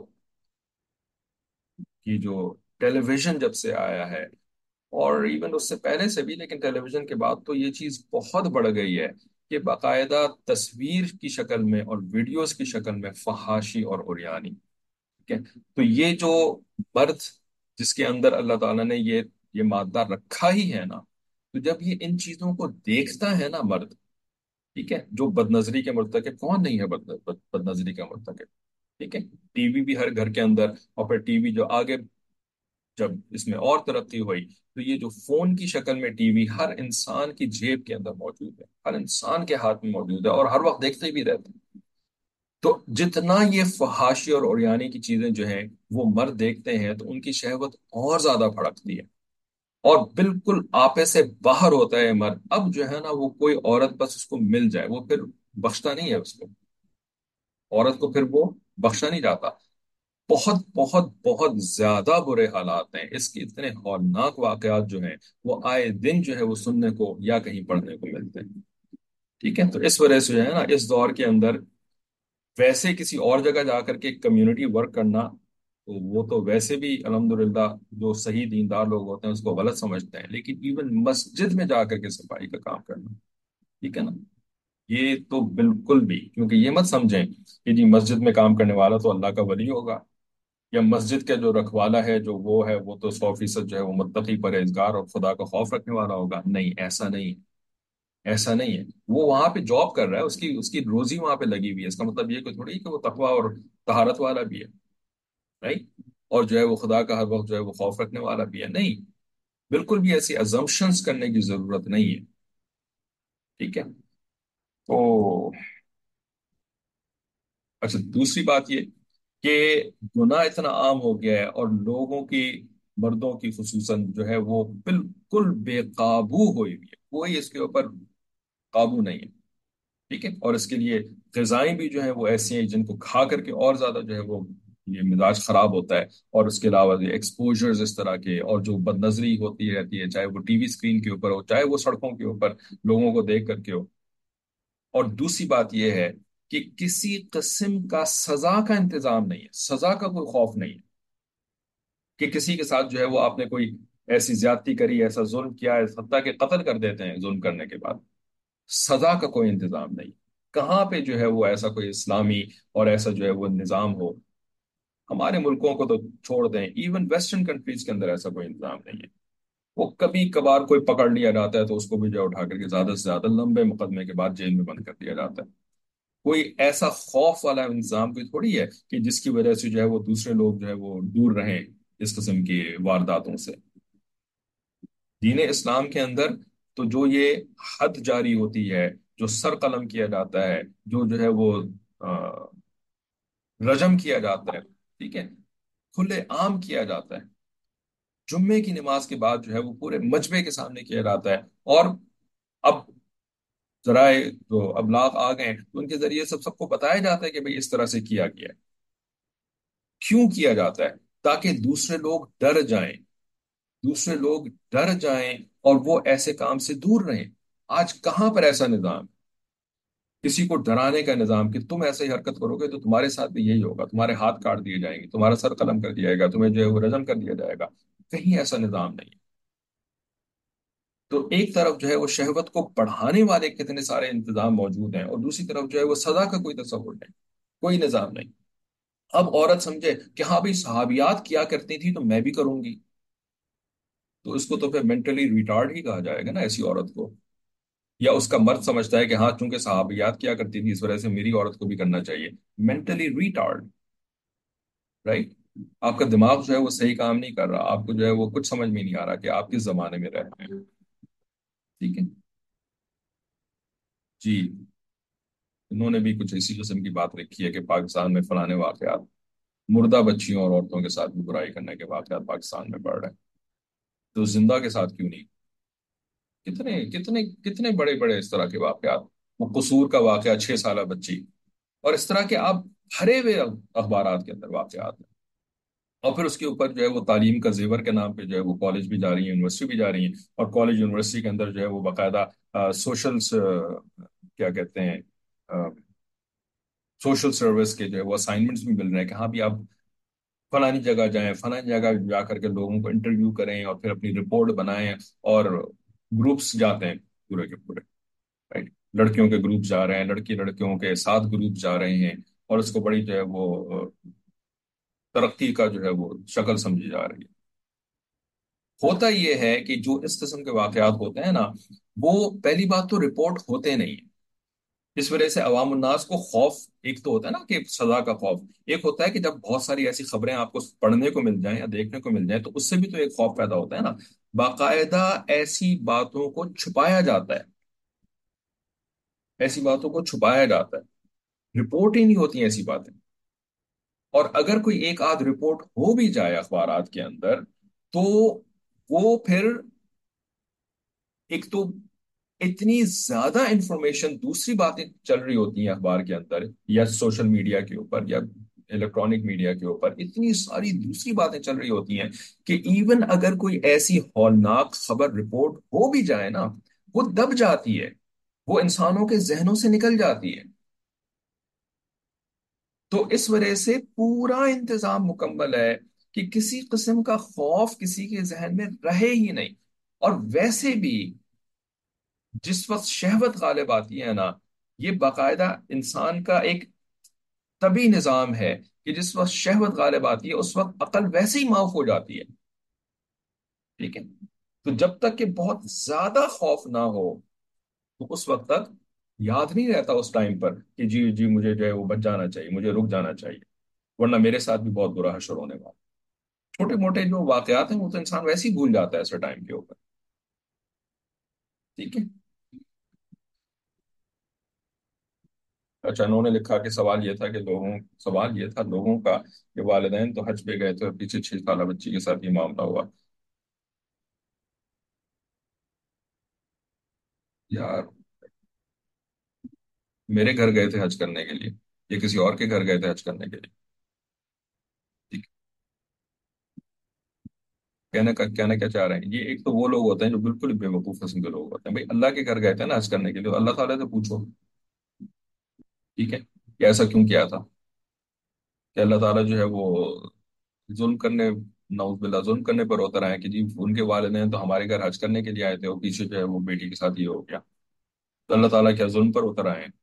कि जो टेलीविजन जब से आया है, और इवन उससे पहले से भी, लेकिन टेलीविजन के बाद तो ये चीज बहुत बढ़ गई है कि बाकायदा तस्वीर की शक्ल में और वीडियोस की शक्ल में फहाशी और उरियानी। ठीक है। तो ये जो मर्द जिसके अंदर अल्लाह ताला ने ये ये मादा रखा ही है ना, तो जब ये इन चीजों को देखता है ना मर्द, ठीक है, जो बदनजरी के मुर्तकिब, कौन नहीं है बद, बद, बदनजरी का मुर्तकिब। ठीक है। टीवी भी हर घर के अंदर, और फिर टीवी जो आगे जब इसमें और तरक्की हुई, तो ये जो फोन की शक्ल में टीवी हर इंसान की जेब के अंदर मौजूद है, हर इंसान के हाथ में मौजूद है, और हर वक्त देखते भी रहते हैं। तो जितना ये फहाशी और उरियानी की चीजें जो हैं वो मर्द देखते हैं, तो उनकी शहवत और ज्यादा भड़कती है, और बिल्कुल आपे से बाहर होता है मर्द। अब जो है ना, वो कोई औरत बस उसको मिल जाए, वो फिर बख्शता नहीं है उसको, औरत को फिर वो बख्शा नहीं जाता। बहुत बहुत बहुत ज्यादा बुरे हालात हैं इसके, इतने हौलनाक वाकयात जो हैं वो आए दिन जो है वो सुनने को या कहीं पढ़ने को मिलते हैं। ठीक है। तो इस वजह से जो है ना, इस दौर के अंदर वैसे किसी और जगह जाकर के कम्युनिटी वर्क करना, तो वो तो वैसे भी अल्हम्दुलिल्लाह जो सही दीनदार लोग होते हैं उसको गलत समझते हैं, लेकिन इवन मस्जिद में जाकर के सफाई का काम करना, ठीक है ना, ये तो बिल्कुल भी, क्योंकि ये मत समझें कि जी मस्जिद में काम करने वाला तो अल्लाह का वली होगा, या मस्जिद का जो रखवाला है जो वो है वो तो सौ फीसद जो है वो मुत्तकी परहेजगार और खुदा का खौफ रखने वाला होगा। नहीं, ऐसा नहीं है। ऐसा नहीं है। वो वहां पे जॉब कर रहा है, उसकी उसकी रोजी वहां पे लगी हुई है, इसका मतलब ये कोई थोड़ी है कि वो तकवा और तहारत वाला भी है। राइट। और जो है वो खुदा का हर वक्त जो है वो खौफ रखने वाला भी है। नहीं, बिल्कुल भी ऐसी अजम्पशंस करने की जरूरत नहीं है। ठीक है। تو अच्छा, दूसरी बात ये कि गुनाह इतना आम हो गया है और लोगों की, मर्दों की खुसूसन जो है वो बिल्कुल बेकाबू हुई हुई है, कोई इसके ऊपर काबू नहीं है। ठीक है, और इसके लिए ग़िज़ाएं भी जो है वो ऐसी हैं जिनको खा करके और ज्यादा जो है वो ये मिजाज खराब होता है। और उसके अलावा ये एक्सपोजर्स इस तरह के, और जो बदनजरी होती रहती है, चाहे वो टीवी स्क्रीन के ऊपर हो, चाहे वो सड़कों के ऊपर लोगों को देख करके हो। और दूसरी बात यह है कि किसी किस्म का सजा का इंतजाम नहीं है, सजा का कोई खौफ नहीं है कि किसी के साथ जो है वो आपने कोई ऐसी ज्यादती करी, ऐसा जुल्म किया है, हत्ता कि कत्ल कर देते हैं जुल्म करने के बाद। सजा का कोई इंतजाम नहीं। कहाँ पे जो है वो ऐसा कोई इस्लामी और ऐसा जो है वो निजाम हो। हमारे मुल्कों को तो छोड़ दें, इवन वेस्टर्न कंट्रीज के अंदर ऐसा कोई इंतजाम नहीं है। वो कभी कभार कोई पकड़ लिया जाता है तो उसको भी जो है उठा करके ज्यादा से ज्यादा लंबे मुकदमे के बाद जेल में बंद कर दिया जाता है। कोई ऐसा खौफ वाला इंतजाम कोई थोड़ी है कि जिसकी वजह से जो है वो दूसरे लोग जो है वो दूर रहें इस किस्म की वारदातों से। दीन इस्लाम के अंदर तो जो ये हद जारी होती है, जो सर कलम किया जाता है, जो जो है वो अ, रजम किया जाता है, ठीक है, खुले आम किया जाता है, जुम्मे की नमाज के बाद जो है वो पूरे मजमे के सामने किया जाता है। और अब जराए जो अबलाग आ गए हैं तो उनके जरिए सब सबको बताया जाता है कि भाई इस तरह से किया गया है। क्यों किया जाता है? ताकि दूसरे लोग डर जाएं, दूसरे लोग डर जाएं और वो ऐसे काम से दूर रहें। आज कहां पर ऐसा निजाम, किसी को डराने का निजाम कि तुम ऐसे ही हरकत करोगे तो तुम्हारे साथ भी यही होगा, तुम्हारे हाथ काट दिए जाएंगे, तुम्हारा सर कलम कर दिया जाएगा, तुम्हें जो है वो रजम कर दिया जाएगा। कहीं ऐसा निजाम नहीं। तो एक तरफ जो है वो शहवत को बढ़ाने वाले कितने सारे इंतजाम मौजूद हैं और दूसरी तरफ जो है वो सजा का कोई तस्वुर नहीं, कोई निजाम नहीं। अब औरत समझे कि हाँ भाई सहाबियात किया करती थी तो मैं भी करूंगी, तो इसको तो फिर मेंटली रिटार्ड ही कहा जाएगा ना ऐसी औरत को। या उसका मर्द समझता है कि हाँ चूंकि सहाबियात किया करती थी इस वजह से मेरी औरत को भी करना चाहिए। Mentally retard, right? आपका दिमाग जो है वो सही काम नहीं कर रहा, आपको जो है वो कुछ समझ में नहीं आ रहा कि आप किस जमाने में रह रहे हैं। ठीक है जी। इन्होंने भी कुछ इसी किस्म की बात लिखी है कि पाकिस्तान में फलाने वाकयात, मुर्दा बच्चियों और औरतों के साथ भी बुराई करने के वाकयात पाकिस्तान में बढ़ रहे हैं, तो जिंदा के साथ क्यों नहीं? कितने कितने कितने बड़े बड़े इस तरह के वाकयात। वो कसूर का वाकया, छह साल बच्ची, और इस तरह के आप भरे हुए अखबारात के अंदर वाकयात हैं। और फिर उसके ऊपर जो है वो तालीम का जेवर के नाम पे जो है वो कॉलेज भी जा रही है, यूनिवर्सिटी भी जा रही है। और कॉलेज यूनिवर्सिटी के अंदर जो है वो बाकायदा सोशल, क्या कहते हैं, सोशल सर्विस के जो है वो असाइनमेंट्स भी मिल रहे हैं कि हाँ भी आप फलानी जगह जाएं, फलानी जगह जा करके लोगों को इंटरव्यू करें और फिर अपनी रिपोर्ट बनाएं। और ग्रुप्स जाते हैं पूरे के पूरे, राइट? लड़कियों के ग्रुप जा रहे हैं, लड़की लड़कियों के साथ ग्रुप जा रहे हैं। और उसको बड़ी जो है वो अ, तरक्की का जो है वो शक्ल समझी जा रही है। होता यह है कि जो इस किस्म के वाकयात होते हैं ना, वो पहली बात तो रिपोर्ट होते नहीं है। इस वजह से अवाम उन्नास को खौफ, एक तो होता है ना कि सजा का खौफ, एक होता है कि जब बहुत सारी ऐसी खबरें आपको पढ़ने को मिल जाएं या देखने को मिल जाएं तो उससे भी तो एक खौफ पैदा होता है ना। बाकायदा ऐसी बातों को छुपाया जाता है, ऐसी बातों को छुपाया जाता है, रिपोर्ट ही नहीं होती ऐसी बातें। और अगर कोई एक आध रिपोर्ट हो भी जाए अखबारात के अंदर, तो वो फिर एक तो इतनी ज्यादा इंफॉर्मेशन, दूसरी बातें चल रही होती हैं अखबार के अंदर या सोशल मीडिया के ऊपर या इलेक्ट्रॉनिक मीडिया के ऊपर, इतनी सारी दूसरी बातें चल रही होती हैं कि इवन अगर कोई ऐसी हौलनाक खबर रिपोर्ट हो भी जाए ना, वो दब जाती है, वो इंसानों के जहनों से निकल जाती है। तो इस वजह से पूरा इंतजाम मुकम्मल है कि किसी किस्म का खौफ किसी के जहन में रहे ही नहीं। और वैसे भी जिस वक्त शहवत गालिब आती है ना, ये बाकायदा इंसान का एक तभी निजाम है कि जिस वक्त शहवत गालिब आती है उस वक्त अकल वैसे ही माफ हो जाती है। ठीक है, तो जब तक कि बहुत ज्यादा खौफ ना हो तो उस वक्त तक याद नहीं रहता उस टाइम पर कि जी जी मुझे जो है वो बच जाना चाहिए, मुझे रुक जाना चाहिए, वरना मेरे साथ भी बहुत बुरा हश्र होने वाला। छोटे मोटे जो वाकयात हैं वो तो इंसान वैसे ही भूल जाता है ऐसे टाइम के ऊपर। ठीक है اچھا، انہوں نے لکھا کہ سوال یہ تھا کہ لوگوں سوال یہ تھا لوگوں کا کہ والدین تو حج پہ گئے تھے اور پیچھے چھ سالہ بچی کے ساتھ یہ معاملہ ہوا. یار، میرے گھر گئے تھے حج کرنے کے لیے، یہ کسی اور کے گھر گئے تھے حج کرنے کے لیے. ٹھیک. کہنا کا کہنا کیا چاہ رہے ہیں، یہ ایک تو وہ لوگ ہوتے ہیں جو بالکل ہی بے وقوف قسم کے لوگ ہوتے ہیں. بھائی اللہ کے گھر گئے تھے نا حج کرنے کے لیے، اللہ تعالیٰ سے پوچھو. ٹھیک ہے، کہ ایسا کیوں کیا تھا، کہ اللہ تعالیٰ جو ہے وہ ظلم کرنے نعوذ باللہ ظلم کرنے پر ہوتا رہا ہے کہ جی ان کے والدین تو ہمارے گھر حج کرنے کے لیے آئے تھے اور پیچھے جو ہے وہ بیٹی کے ساتھ یہ ہو گیا. تو اللہ تعالیٰ کیا ظلم پر اتر آئے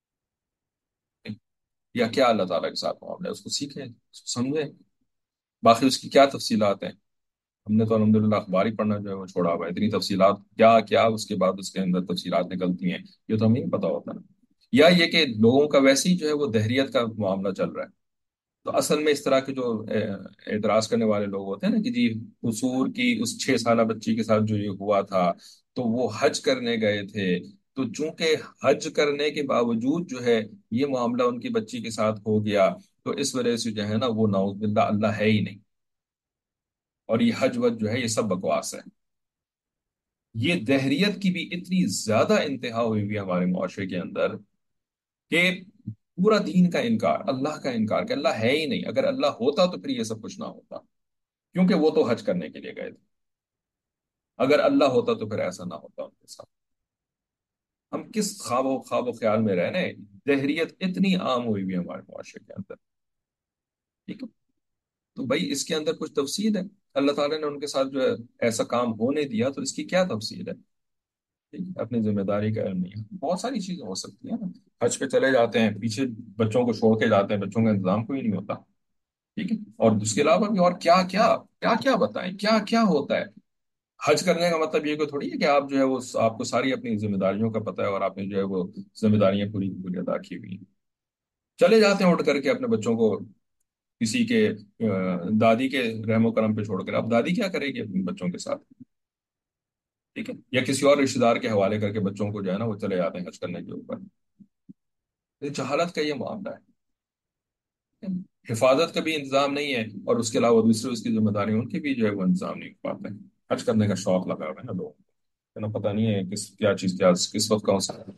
ہیں، یا کیا اللہ تعالیٰ کے ساتھ معاملہ ہے، اس کو سیکھیں، اس کو سمجھیں. باقی اس کی کیا تفصیلات ہیں، ہم نے تو الحمدللہ اخبار ہی پڑھنا جو ہے وہ چھوڑا ہوا ہے. اتنی تفصیلات کیا کیا اس کے بعد اس کے اندر تفصیلات نکلتی ہیں، یہ تو ہمیں نہیں پتا ہوتا نا. یا یہ کہ لوگوں کا ویسے ہی جو ہے وہ دہریت کا معاملہ چل رہا ہے. تو اصل میں اس طرح کے جو اے، اعتراض کرنے والے لوگ ہوتے ہیں نا کہ جی قصور کی اس چھ سالہ بچی کے ساتھ جو یہ ہوا تھا تو وہ حج کرنے گئے تھے، تو چونکہ حج کرنے کے باوجود جو ہے یہ معاملہ ان کی بچی کے ساتھ ہو گیا، تو اس وجہ سے جو ہے نا وہ نعوذ باللہ اللہ ہے ہی نہیں، اور یہ حج وج جو ہے یہ سب بکواس ہے. یہ دہریت کی بھی اتنی زیادہ انتہا ہوئی ہوئی ہے ہمارے معاشرے کے اندر کہ پورا دین کا انکار، اللہ کا انکار کہ اللہ ہے ہی نہیں. اگر اللہ ہوتا تو پھر یہ سب کچھ نہ ہوتا، کیونکہ وہ تو حج کرنے کے لیے گئے تھے. اگر اللہ ہوتا تو پھر ایسا نہ ہوتا ان کے ساتھ. ہم کس خواب و خواب و خیال میں رہنے. دہریت اتنی عام ہوئی ہوئی ہے ہمارے معاشرے کے اندر. ٹھیک ہے، تو بھائی اس کے اندر کچھ تفصیل ہے. اللہ تعالیٰ نے ان کے ساتھ جو ہے ایسا کام ہونے دیا تو اس کی کیا تفصیل ہے. ٹھیک ہے، اپنی ذمہ داری کا علم نہیں ہے. بہت ساری چیزیں ہو سکتی ہیں نا. حج پہ چلے جاتے ہیں، پیچھے بچوں کو چھوڑ کے جاتے ہیں، بچوں کا انتظام کوئی نہیں ہوتا. ٹھیک ہے، اور اس کے علاوہ بھی اور کیا کیا کیا کیا بتائیں کیا کیا ہوتا ہے. حج کرنے کا مطلب یہ کوئی تھوڑی ہے کہ آپ جو ہے وہ آپ کو ساری اپنی ذمہ داریوں کا پتہ ہے اور آپ نے جو ہے وہ ذمہ داریاں پوری کی پوری ادا کی ہوئی ہیں. چلے جاتے ہیں اٹھ کر کے اپنے بچوں کو کسی کے آ، دادی کے رحم و کرم پہ چھوڑ کر. اب دادی کیا کرے گی اپنے بچوں کے ساتھ. ٹھیک ہے، یا کسی اور رشتے دار کے حوالے کر کے بچوں کو جو ہے نا وہ چلے جاتے ہیں حج کرنے کے اوپر. یہ جہالت کا یہ معاملہ ہے. حفاظت کا بھی انتظام نہیں ہے، اور اس کے علاوہ دوسرے اس کی ذمہ داری ان کی بھی جو ہے وہ انتظام نہیں ہو پاتے ہیں. حج کرنے کا شوق لگا ہوا ہے نا لوگوں کو، ہے نا، پتہ نہیں ہے کس کیا چیز کیا کس وقت کون سا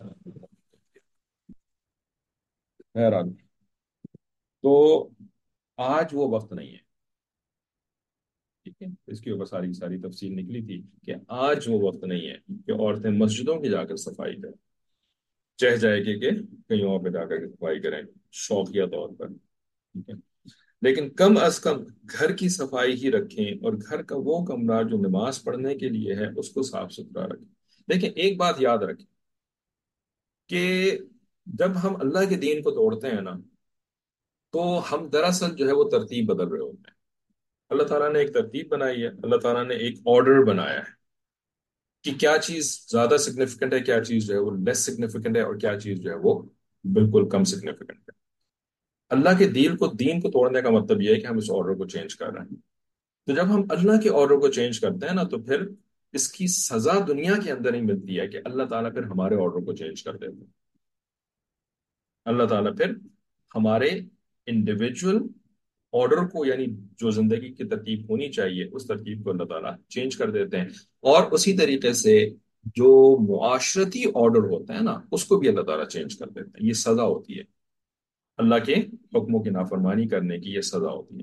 ہے راج. تو آج وہ وقت نہیں ہے. ٹھیک ہے، اس کے اوپر ساری ساری تفصیل نکلی تھی کہ آج وہ وقت نہیں ہے کہ عورتیں مسجدوں کی جا کر صفائی کریں. چہ جائے کہ کہ کہیں اور پہ جا کر کے صفائی کریں شوقیہ طور پر. ٹھیک ہے، لیکن کم از کم گھر کی صفائی ہی رکھیں، اور گھر کا وہ کمرہ جو نماز پڑھنے کے لیے ہے اس کو صاف ستھرا رکھیں. دیکھیں ایک بات یاد رکھیں کہ جب ہم اللہ کے دین کو توڑتے ہیں نا تو ہم دراصل جو ہے وہ ترتیب بدل رہے ہوتے ہیں. اللہ تعالیٰ نے ایک ترتیب بنائی ہے، اللہ تعالیٰ نے ایک آرڈر بنایا ہے کہ کیا چیز زیادہ سگنیفیکنٹ ہے، کیا چیز جو ہے وہ لیس سگنیفیکنٹ ہے، اور کیا چیز جو ہے وہ بالکل کم سگنیفیکنٹ ہے. اللہ کے دین کو دین کو توڑنے کا مطلب یہ ہے کہ ہم اس آرڈر کو چینج کر رہے ہیں. تو جب ہم اللہ کے آرڈر کو چینج کرتے ہیں نا تو پھر اس کی سزا دنیا کے اندر ہی ملتی ہے کہ اللہ تعالیٰ پھر ہمارے آرڈر کو چینج کر دیتے ہیں. اللہ تعالیٰ پھر ہمارے انڈیویجول آرڈر کو، یعنی جو زندگی کی ترتیب ہونی چاہیے اس ترتیب کو اللہ تعالیٰ چینج کر دیتے ہیں. اور اسی طریقے سے جو معاشرتی آرڈر ہوتا ہے نا اس کو بھی اللہ تعالیٰ چینج کر دیتے ہیں. یہ سزا ہوتی ہے، اللہ کے حکموں کی نافرمانی کرنے کی یہ سزا ہوتی ہے.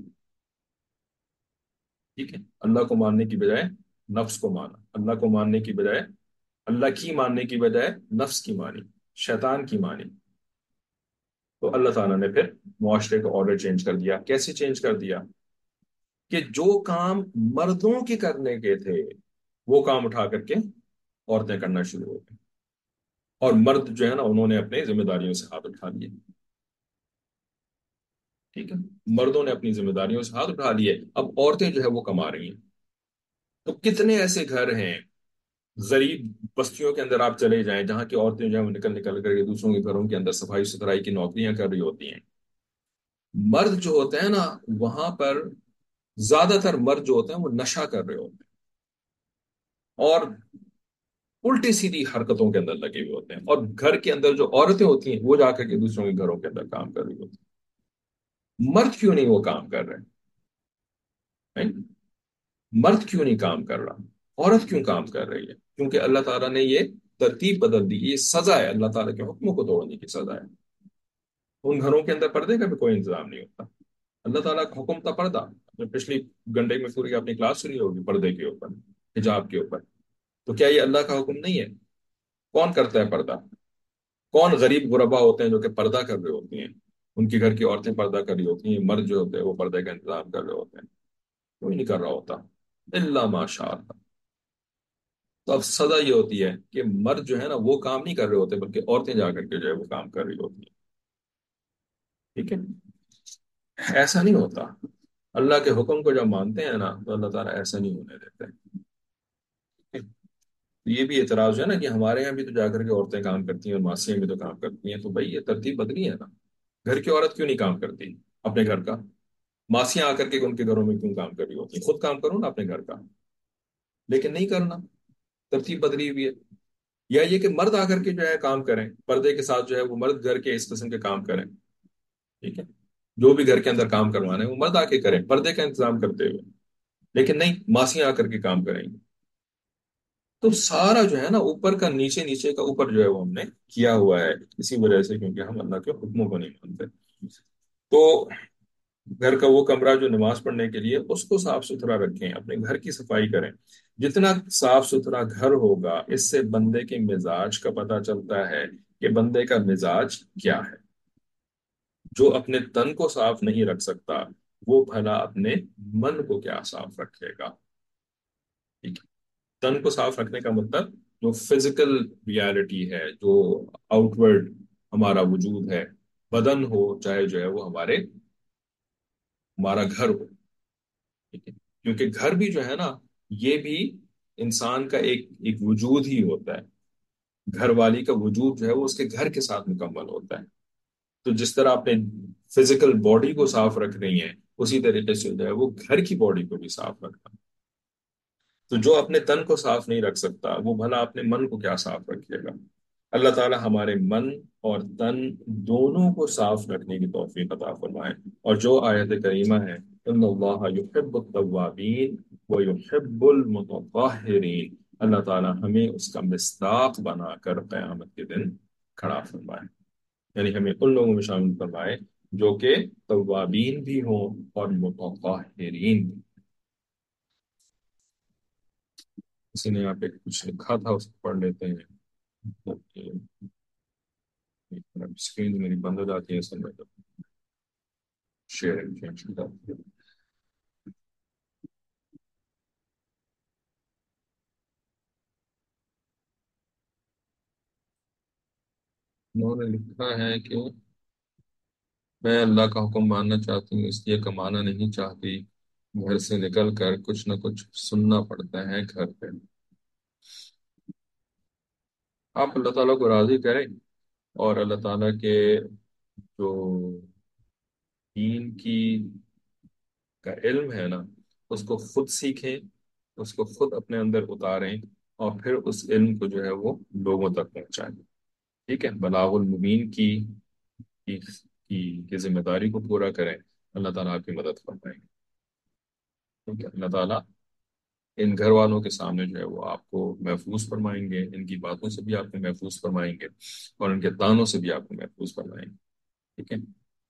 ٹھیک ہے، اللہ کو ماننے کی بجائے نفس کو مانا، اللہ کو ماننے کی بجائے اللہ کی ماننے کی بجائے نفس کی مانی، شیطان کی مانی. تو اللہ تعالیٰ نے پھر معاشرے کا آرڈر چینج کر دیا. کیسے چینج کر دیا کہ جو کام مردوں کے کرنے کے تھے وہ کام اٹھا کر کے عورتیں کرنا شروع ہو گئی، اور مرد جو ہے نا انہوں نے اپنے ذمہ داریوں سے ہاتھ اٹھا لیے. ٹھیک ہے، مردوں نے اپنی ذمہ داریوں سے ہاتھ اٹھا لیے، اب عورتیں جو ہے وہ کما رہی ہیں. تو کتنے ایسے گھر ہیں غریب بستیوں کے اندر آپ چلے جائیں جہاں کی عورتیں جو ہے وہ نکل نکل کر کے دوسروں کے گھروں کے اندر صفائی ستھرائی کی نوکریاں کر رہی ہوتی ہیں. مرد جو ہوتے ہیں نا وہاں پر زیادہ تر مرد جو ہوتے ہیں وہ نشہ کر رہے ہوتے ہیں، اور الٹی سیدھی حرکتوں کے اندر لگے ہوئے ہوتے ہیں، اور گھر کے اندر جو عورتیں ہوتی ہیں وہ جا کر کے دوسروں کے گھروں کے اندر کام کر رہی ہوتی ہیں۔ مرد کیوں نہیں وہ کام کر رہے ہیں؟ مرد کیوں نہیں کام کر رہا؟ عورت کیوں کام کر رہی ہے؟ کیونکہ اللہ تعالیٰ نے یہ ترتیب بدل دی، یہ سزا ہے، اللہ تعالیٰ کے حکموں کو توڑنے کی سزا ہے۔ ان گھروں کے اندر پردے کا بھی کوئی انتظام نہیں ہوتا۔ اللہ تعالیٰ کا حکم تھا پردہ، جو پچھلی گھنٹے میں پوری اپنی کلاس سنی ہوگی پردے کے اوپر، حجاب کے اوپر، تو کیا یہ اللہ کا حکم نہیں ہے؟ کون کرتا ہے پردہ؟ کون غریب غربا ہوتے ہیں جو کہ پردہ کر رہے ہوتی ہیں؟ ان کی گھر کی عورتیں پردہ کر رہی ہوتی ہیں، مرد جو ہوتے ہیں وہ پردے کا انتظام کر رہے ہوتے ہیں، کوئی نہیں کر رہا ہوتا الا ماشاء اللہ۔ تو اب سزا یہ ہوتی ہے کہ مرد جو ہے نا وہ کام نہیں کر رہے ہوتے، بلکہ عورتیں جا کر کے جو ہے وہ کام کر رہی ہوتی ہیں۔ ٹھیک ہے، ایسا نہیں ہوتا۔ اللہ کے حکم کو جب مانتے ہیں نا تو اللہ تعالیٰ ایسا نہیں ہونے دیتے۔ تو یہ بھی اعتراض ہے نا کہ ہمارے یہاں بھی تو جا کر کے عورتیں کام کرتی ہیں اور ماسیاں بھی تو کام کرتی ہیں، تو بھائی یہ ترتیب بدلی ہے نا۔ گھر کی عورت کیوں نہیں کام کرتی اپنے گھر کا؟ ماسیاں آ کر کے ان کے گھروں میں کیوں کام کر رہی ہوتی ہیں؟ خود کام کرو نا اپنے گھر کا، لیکن نہیں کرنا، ترتیب بدلی ہوئی ہے۔ یا یہ کہ مرد آ کر کے جو ہے کام کریں پردے کے ساتھ، جو ہے وہ مرد گھر کے اس قسم کے کام کریں، ٹھیک ہے، جو بھی گھر کے اندر کام کروانا ہے وہ مرد آ کے کریں پردے کا انتظام کرتے ہوئے، لیکن نہیں ماسیاں آ کر کے کام کریں گے۔ تو سارا جو ہے نا اوپر کا نیچے، نیچے کا اوپر جو ہے وہ ہم نے کیا ہوا ہے، اسی وجہ سے کیونکہ ہم اللہ کے حکموں کو نہیں مانتے۔ تو گھر کا وہ کمرہ جو نماز پڑھنے کے لیے، اس کو صاف ستھرا رکھیں، اپنے گھر کی صفائی کریں۔ جتنا صاف ستھرا گھر ہوگا اس سے بندے کے مزاج کا پتہ چلتا ہے کہ بندے کا مزاج کیا ہے۔ جو اپنے تن کو صاف نہیں رکھ سکتا وہ بھلا اپنے من کو کیا صاف رکھے گا؟ ٹھیک ہے؟ تن کو صاف رکھنے کا مطلب جو فزیکل ریالٹی ہے، جو آؤٹ ورڈ ہمارا وجود ہے، بدن ہو چاہے جو ہے وہ ہمارے ہمارا گھر ہو، ٹھیک ہے؟ کیونکہ گھر بھی جو ہے نا یہ بھی انسان کا ایک ایک وجود ہی ہوتا ہے۔ گھر والی کا وجود جو ہے وہ اس کے گھر کے ساتھ مکمل ہوتا ہے۔ تو جس طرح اپنے فزیکل باڈی کو صاف رکھ رہی ہیں، اسی طریقے سے جو ہے وہ گھر کی باڈی کو بھی صاف رکھنا۔ تو جو اپنے تن کو صاف نہیں رکھ سکتا وہ بھلا اپنے من کو کیا صاف رکھے گا؟ اللہ تعالی ہمارے من اور تن دونوں کو صاف رکھنے کی توفیق عطا فرمائے۔ اور جو آیت کریمہ ہے ان اللہ یحب التوابین ویحب المتطہرین، اللہ تعالی ہمیں اس کا مصداق بنا کر قیامت کے دن کھڑا فرمائے، یعنی ہمیں ان لوگوں میں شامل فرمائے جو کہ توابین بھی ہوں اور متطہرین بھی۔ کسی نے یہاں پہ کچھ لکھا تھا، اس کو پڑھ لیتے ہیں۔ اسکرین میری بند ہو جاتی ہے اصل میں تو شیئر انہوں نے لکھا ہے کہ میں اللہ کا حکم ماننا چاہتی ہوں، اس لیے کمانا نہیں چاہتی، گھر سے نکل کر کچھ نہ کچھ سننا پڑتا ہے گھر پہ۔ آپ اللہ تعالیٰ کو راضی کریں اور اللہ تعالیٰ کے جو دین کی کا علم ہے نا اس کو خود سیکھیں، اس کو خود اپنے اندر اتاریں، اور پھر اس علم کو جو ہے وہ لوگوں تک پہنچائیں۔ ٹھیک ہے، بلاغ المبین کی کی کی کی ذمہ داری کو پورا کریں، اللہ تعالیٰ آپ کی مدد فرمائیں گے۔ ٹھیک ہے، اللہ تعالیٰ ان گھر والوں کے سامنے جو ہے وہ آپ کو محفوظ فرمائیں گے، ان کی باتوں سے بھی آپ کو محفوظ فرمائیں گے، اور ان کے تانوں سے بھی آپ کو محفوظ فرمائیں گے۔ ٹھیک ہے،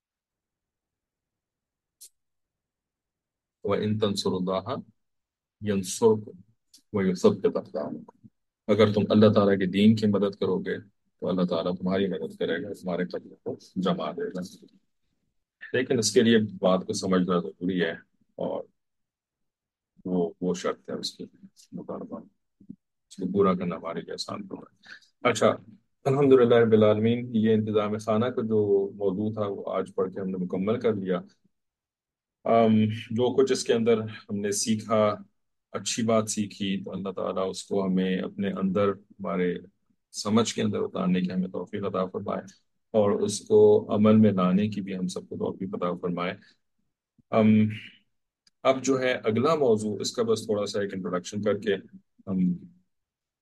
وَإِن تَنْصُرُوا اللَّهَ يَنْصُرْكُمْ وَيُثَبِّتْ أَقْدَامَكُمْ، اگر تم اللہ تعالیٰ کے دین کی مدد کرو گے تو اللہ تعالیٰ تمہاری مدد کرے گا، تمہارے قدموں کو جما دے گا۔ لیکن اس کے لیے بات کو سمجھنا ضروری ہے، اور وہ وہ شرط ہے اس کی مطالبہ، اس کو پورا کرنا ہمارے لیے آسان ہوگا۔ اچھا، الحمدللہ رب العالمین، یہ انتظام خانہ کا جو موضوع تھا وہ آج پڑھ کے ہم نے مکمل کر لیا۔ ام، جو کچھ اس کے اندر ہم نے سیکھا، اچھی بات سیکھی، تو اللہ تعالیٰ اس کو ہمیں اپنے اندر، ہمارے سمجھ کے اندر اتارنے کی ہمیں توفیق عطا فرمائے، اور اس کو عمل میں لانے کی بھی ہم سب کو توفیق عطا فرمائے۔ ام اب جو ہے اگلا موضوع، اس کا بس تھوڑا سا ایک انٹروڈکشن کر کے ہم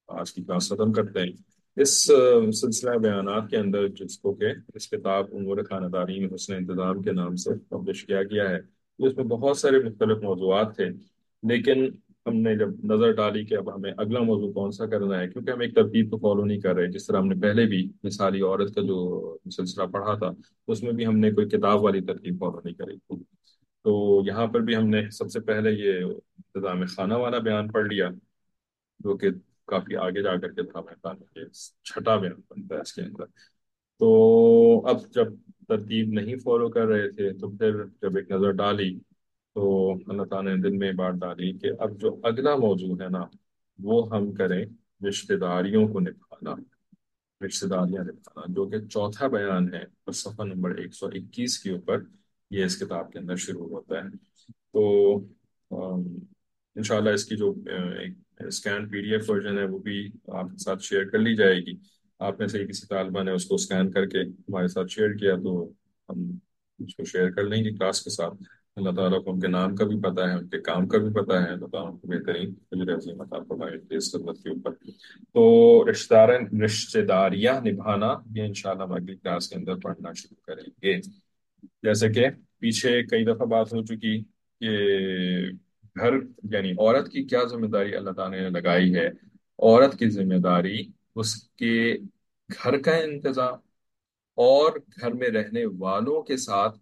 آج کی کلاس ختم کرتے ہیں۔ اس آ، سلسلہ بیانات کے اندر جس کو کہ اس کتاب امور خانہ داری میں حسن انتظام کے نام سے پبلش کیا گیا ہے، اس میں بہت سارے مختلف موضوعات تھے، لیکن ہم نے جب نظر ڈالی کہ اب ہمیں اگلا موضوع کون سا کرنا ہے، کیونکہ ہم ایک ترتیب کو فالو نہیں کر رہے، جس طرح ہم نے پہلے بھی مثالی عورت کا جو سلسلہ پڑھا تھا اس میں بھی ہم نے کوئی کتاب والی ترتیب فالو نہیں کری تھی، تو یہاں پر بھی ہم نے سب سے پہلے یہ انتظام خانہ والا بیان پڑھ لیا، جو کہ کافی آگے جا کر کے تھا، میں خانہ کے چھٹا بیان بنتا ہے اس کے اندر۔ تو اب جب ترتیب نہیں فالو کر رہے تھے تو پھر جب ایک نظر ڈالی تو اللہ تعالیٰ نے دل میں یہ بات ڈالی کہ اب جو اگلا موضوع ہے نا وہ ہم کریں رشتہ داریوں کو نبھانا، رشتہ داریاں نبھانا، جو کہ چوتھا بیان ہے اور صفحہ نمبر ایک سو اکیس کے اوپر یہ اس کتاب کے اندر شروع ہوتا ہے۔ تو انشاءاللہ اس کی جو آ، ایک scan P D F version ہے وہ بھی آپ کے ساتھ شیئر کر لی جائے گی۔ آپ میں سے ہی کسی طالبہ نے اس کو اسکین کر کے ہمارے ساتھ شیئر کیا تو ہم اس کو شیئر کر لیں گے کلاس کے ساتھ۔ اللہ تعالیٰ کو ان کے نام کا بھی پتہ ہے، ان کے کام کا بھی پتہ ہے، اللہ تعالیٰ کو بہترین اجر عظیم عطا فرمائے اس خدمت کے اوپر۔ تو رشتہ دار رشتہ داریاں نبھانا یہ انشاءاللہ ہم اگلی کلاس کے اندر پڑھنا شروع کریں گے۔ جیسے کہ پیچھے کئی دفعہ بات ہو چکی کہ گھر یعنی عورت کی کیا ذمہ داری اللہ تعالیٰ نے لگائی ہے۔ عورت کی ذمہ داری اس کے گھر کا انتظام اور گھر میں رہنے والوں کے ساتھ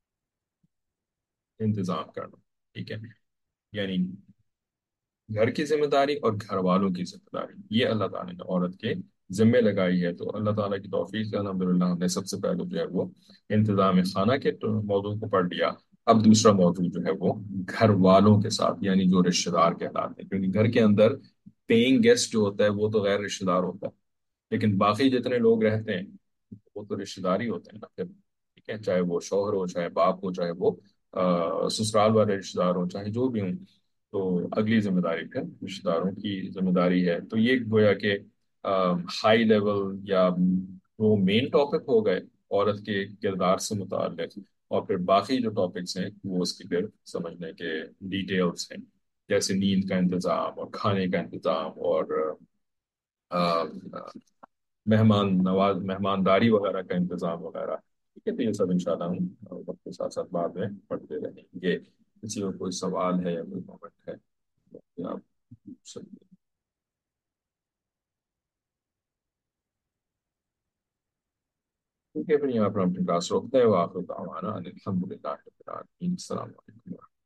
انتظام کرنا، ٹھیک ہے؟ یعنی گھر کی ذمہ داری اور گھر والوں کی ذمہ داری یہ اللہ تعالیٰ نے عورت کے ذمہ لگائی ہے۔ تو اللہ تعالیٰ کی توفیق سے الحمدللہ ہم نے سب سے پہلے جو ہے وہ انتظام خانہ کے موضوع کو پڑھ لیا۔ اب دوسرا موضوع جو ہے وہ گھر والوں کے ساتھ یعنی جو رشتہ دار کہلاتے ہیں، کیونکہ گھر کے اندر پیئنگ گیسٹ جو ہوتا ہے وہ تو غیر رشتہ دار ہوتا ہے، لیکن باقی جتنے لوگ رہتے ہیں وہ تو رشتہ دار ہی ہوتے ہیں نا پھر، ٹھیک ہے؟ چاہے وہ شوہر ہو، چاہے باپ ہو، چاہے وہ آ، سسرال والے رشتہ دار ہوں، چاہے جو بھی ہوں۔ تو اگلی ذمہ داری پھر رشتہ داروں کی ذمہ داری ہے۔ تو یہ گویا کہ ہائی لیول یا وہ مین ٹاپک ہو گئے عورت کے کردار سے متعلق، اور پھر باقی جو ٹاپکس ہیں وہ اس کی پھر سمجھنے کے ڈیٹیلز ہیں، جیسے نیند کا انتظام اور کھانے کا انتظام اور آ، آ، مہمان نواز مہمانداری وغیرہ کا انتظام وغیرہ، ٹھیک ہے؟ تو یہ سب انشاءاللہ ہم وقت کے ساتھ ساتھ بعد میں پڑھتے رہیں گے۔ کسی کو کوئی سوال ہے یا کوئی کامنٹ ہے تو آپ پوچھ سکتے ہیں۔ ٹھیک ہے، پھر یہاں پر ہم اپنی کلاس روکتے ہیں۔ وآخر دعوانا ان الحمد للہ رب العالمین۔ السلام علیکم۔